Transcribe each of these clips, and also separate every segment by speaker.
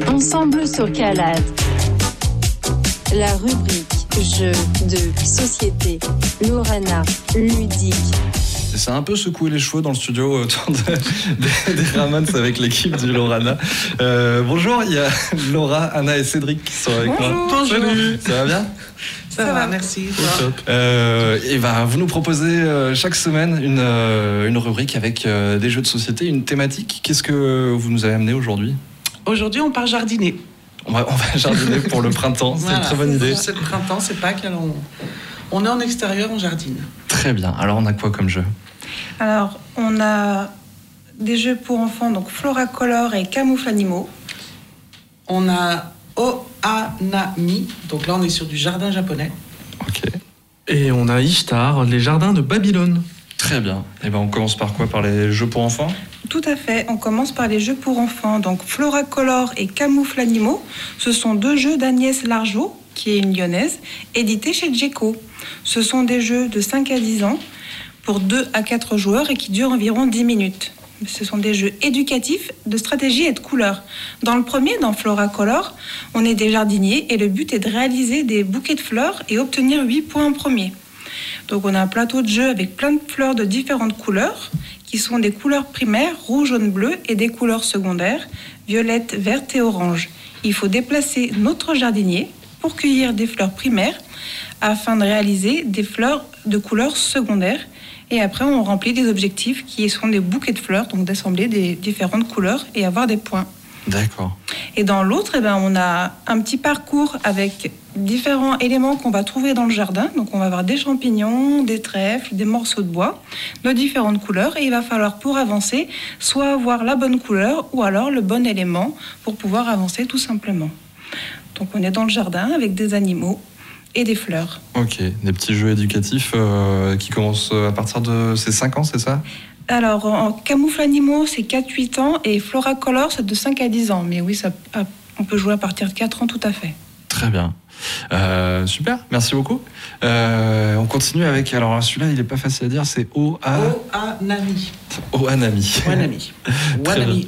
Speaker 1: Ensemble sur Calade. La rubrique Jeux de société, Lorana, ludique.
Speaker 2: C'est un peu secoué les cheveux dans le studio autour des Ramones avec l'équipe du Lorana. Bonjour, il y a Laura, Anna et Cédric qui sont avec moi.
Speaker 3: Bonjour.
Speaker 2: Salut. Ça va bien?
Speaker 3: Ça va, merci.
Speaker 2: Et vous nous proposez chaque semaine une rubrique avec des jeux de société, une thématique. Qu'est-ce que vous nous avez amené aujourd'hui?
Speaker 3: Aujourd'hui, on part jardiner.
Speaker 2: On va jardiner pour le printemps, c'est une très bonne idée.
Speaker 3: C'est le printemps, c'est Pâques, alors on est en extérieur, on jardine.
Speaker 2: Très bien, alors on a quoi comme jeu?
Speaker 4: Alors, on a des jeux pour enfants, donc Floracolor et Camoufle Animaux.
Speaker 3: On a Ohanami, donc là on est sur du jardin japonais.
Speaker 2: Ok.
Speaker 5: Et on a Ishtar, les jardins de Babylone.
Speaker 2: Très bien. Et on commence par quoi? Par les jeux pour enfants?
Speaker 4: Tout à fait, on commence par les jeux pour enfants. Donc Floracolor et Camoufle Animaux, ce sont deux jeux d'Agnès Largeau, qui est une lyonnaise, édités chez Djeco. Ce sont des jeux de 5 à 10 ans pour 2 à 4 joueurs et qui durent environ 10 minutes. Ce sont des jeux éducatifs de stratégie et de couleurs. Dans le premier, dans Floracolor, on est des jardiniers et le but est de réaliser des bouquets de fleurs et obtenir 8 points en premier. Donc on a un plateau de jeu avec plein de fleurs de différentes couleurs qui sont des couleurs primaires, rouge, jaune, bleu et des couleurs secondaires, violette, verte et orange. Il faut déplacer notre jardinier pour cueillir des fleurs primaires afin de réaliser des fleurs de couleurs secondaires. Et après, on remplit des objectifs qui sont des bouquets de fleurs, donc d'assembler des différentes couleurs et avoir des points.
Speaker 2: D'accord.
Speaker 4: Et dans l'autre, on a un petit parcours avec différents éléments qu'on va trouver dans le jardin. Donc on va avoir des champignons, des trèfles, des morceaux de bois de différentes couleurs. Et il va falloir, pour avancer, soit avoir la bonne couleur ou alors le bon élément pour pouvoir avancer tout simplement. Donc on est dans le jardin avec des animaux et des fleurs.
Speaker 2: Ok, des petits jeux éducatifs qui commencent à partir de ces 5 ans, c'est ça?
Speaker 4: Alors, en Camoufle Animaux, c'est 4-8 ans et Floracolor, c'est de 5 à 10 ans. Mais oui, on peut jouer à partir de 4 ans, tout à fait.
Speaker 2: Très bien. Super, merci beaucoup. On continue avec, alors celui-là, il n'est pas facile à dire, c'est
Speaker 3: Ohanami.
Speaker 2: Ohanami.
Speaker 3: Ohanami.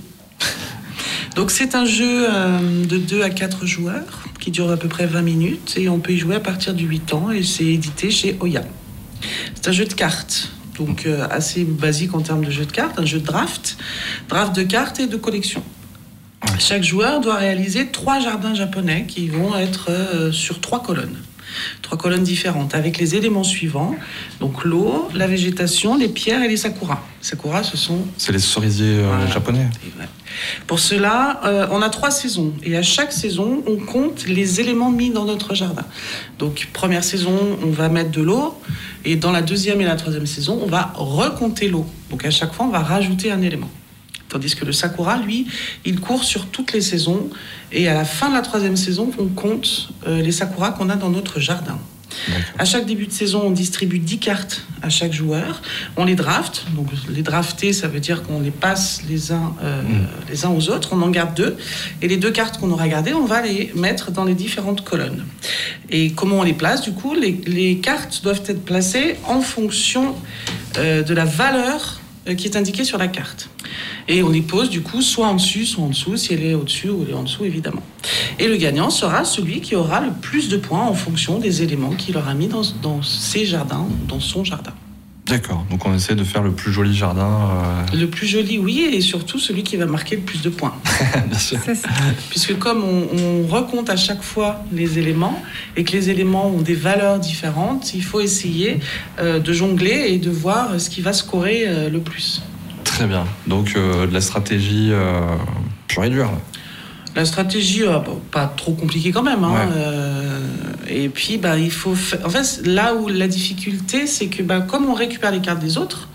Speaker 3: Donc, c'est un jeu de 2 à 4 joueurs qui dure à peu près 20 minutes et on peut y jouer à partir de 8 ans et c'est édité chez Oya. C'est un jeu de cartes. Donc assez basique en termes de jeu de cartes, un jeu de draft de cartes et de collection. Chaque joueur doit réaliser 3 jardins japonais qui vont être sur 3 colonnes. 3 colonnes différentes avec les éléments suivants, donc l'eau, la végétation, les pierres et les sakuras. Sakuras,
Speaker 2: c'est les cerisiers japonais.
Speaker 3: Pour cela, on a 3 saisons et à chaque saison, on compte les éléments mis dans notre jardin. Donc première saison, on va mettre de l'eau et dans la deuxième et la troisième saison, on va recompter l'eau. Donc à chaque fois, on va rajouter un élément. Tandis que le sakura, lui, il court sur toutes les saisons. Et à la fin de la 3e saison, on compte les sakuras qu'on a dans notre jardin. D'accord. À chaque début de saison, on distribue 10 cartes à chaque joueur. On les draft. Donc les drafter, ça veut dire qu'on les passe les uns aux autres. On en garde 2. Et les 2 cartes qu'on aura gardées, on va les mettre dans les différentes colonnes. Et comment on les place? Du coup, les cartes doivent être placées en fonction de la valeur qui est indiquée sur la carte. Et on les pose du coup soit en dessus, soit en dessous, si elle est au-dessus ou elle est en dessous évidemment. Et le gagnant sera celui qui aura le plus de points en fonction des éléments qu'il aura mis dans ses jardins, dans son jardin.
Speaker 2: D'accord, donc on essaie de faire le plus joli jardin.
Speaker 3: Le plus joli, oui, et surtout celui qui va marquer le plus de points.
Speaker 2: Bien sûr.
Speaker 3: Puisque comme on recompte à chaque fois les éléments, et que les éléments ont des valeurs différentes, il faut essayer de jongler et de voir ce qui va scorer le plus.
Speaker 2: Très bien, donc de la stratégie pure et dure.
Speaker 3: La stratégie, pas trop compliquée quand même. Hein. Ouais. Et puis, il faut... En fait, là où la difficulté, c'est que comme on récupère les cartes des autres,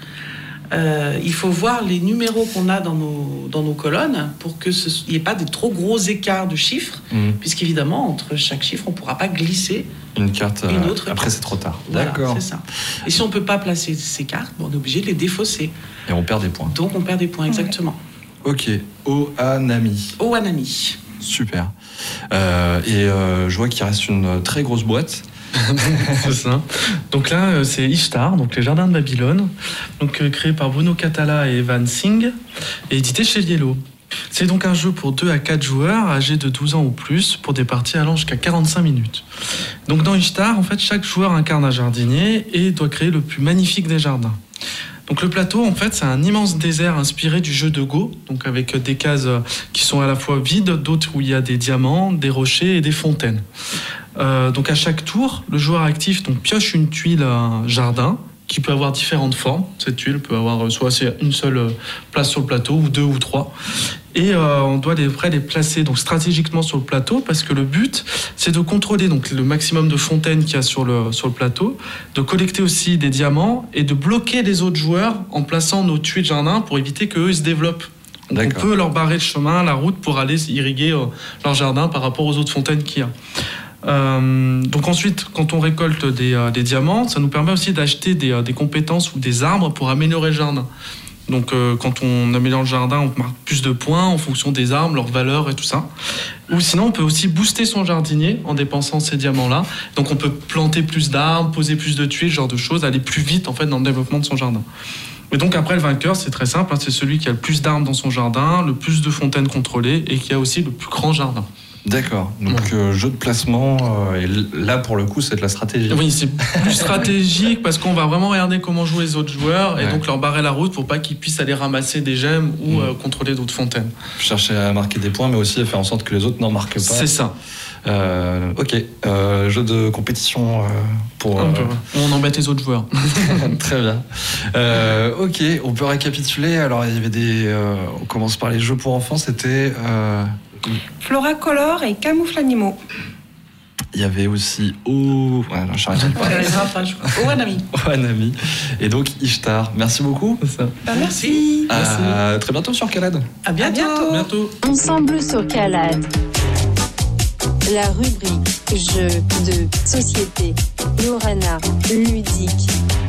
Speaker 3: il faut voir les numéros qu'on a dans nos colonnes pour qu'il n'y ait pas des trop gros écarts de chiffres, puisqu'évidemment, entre chaque chiffre, on ne pourra pas glisser
Speaker 2: une carte.
Speaker 3: Une autre
Speaker 2: après,
Speaker 3: carte.
Speaker 2: c'est trop tard.
Speaker 3: Voilà,
Speaker 2: d'accord.
Speaker 3: C'est ça. Et si on ne peut pas placer ces cartes, on est obligé de les défausser.
Speaker 2: Et on perd des points.
Speaker 3: Donc, on perd des points, exactement.
Speaker 2: Ok, Ohanami.
Speaker 3: Ohanami.
Speaker 2: Super. Je vois qu'il reste une très grosse boîte.
Speaker 5: C'est ça. Donc là, c'est Ishtar, donc les jardins de Babylone, donc créé par Bruno Catala et Evan Singh, et édité chez Yellow. C'est donc un jeu pour 2 à 4 joueurs âgés de 12 ans ou plus pour des parties allant jusqu'à 45 minutes. Donc dans Ishtar, en fait, chaque joueur incarne un jardinier et doit créer le plus magnifique des jardins. Donc le plateau, en fait, c'est un immense désert inspiré du jeu de Go, donc avec des cases qui sont à la fois vides, d'autres où il y a des diamants, des rochers et des fontaines. Donc à chaque tour, le joueur actif pioche une tuile à un jardin qui peut avoir différentes formes. Cette tuile peut avoir soit une seule place sur le plateau, ou 2 ou 3. Et on doit les placer donc stratégiquement sur le plateau, parce que le but, c'est de contrôler donc le maximum de fontaines qu'il y a sur le plateau, de collecter aussi des diamants et de bloquer les autres joueurs en plaçant nos tuiles jardin pour éviter qu'eux ils se développent. Donc on peut leur barrer le chemin, la route pour aller irriguer leur jardin par rapport aux autres fontaines qu'il y a. Donc ensuite, quand on récolte des diamants, ça nous permet aussi d'acheter des compétences ou des arbres pour améliorer le jardin. Donc quand on améliore le jardin, on marque plus de points en fonction des arbres, leur valeur et tout ça. Ou sinon, on peut aussi booster son jardinier en dépensant ces diamants-là. Donc on peut planter plus d'arbres, poser plus de tuiles, ce genre de choses, aller plus vite en fait dans le développement de son jardin. Et donc après, le vainqueur, c'est très simple, c'est celui qui a le plus d'arbres dans son jardin, le plus de fontaines contrôlées et qui a aussi le plus grand jardin.
Speaker 2: D'accord, donc jeu de placement, et là pour le coup c'est de la stratégie.
Speaker 5: Oui, c'est plus stratégique parce qu'on va vraiment regarder comment jouent les autres joueurs et donc leur barrer la route pour pas qu'ils puissent aller ramasser des gemmes ou contrôler d'autres fontaines.
Speaker 2: Chercher à marquer des points mais aussi à faire en sorte que les autres n'en marquent pas.
Speaker 5: C'est ça.
Speaker 2: Ok, jeu de compétition pour...
Speaker 5: On embête les autres joueurs.
Speaker 2: Très bien. Ok, on peut récapituler. Alors il y avait on commence par les jeux pour enfants, c'était...
Speaker 4: Floracolor et Camouflanimo.
Speaker 2: Il y avait aussi j'arrive pas. Ohanami. Et donc Ishtar. Merci beaucoup.
Speaker 5: C'est ça.
Speaker 3: Merci.
Speaker 2: À très bientôt sur Calade.
Speaker 3: À bientôt.
Speaker 1: Ensemble sur Calade. La rubrique jeux de société, Lorana, ludique.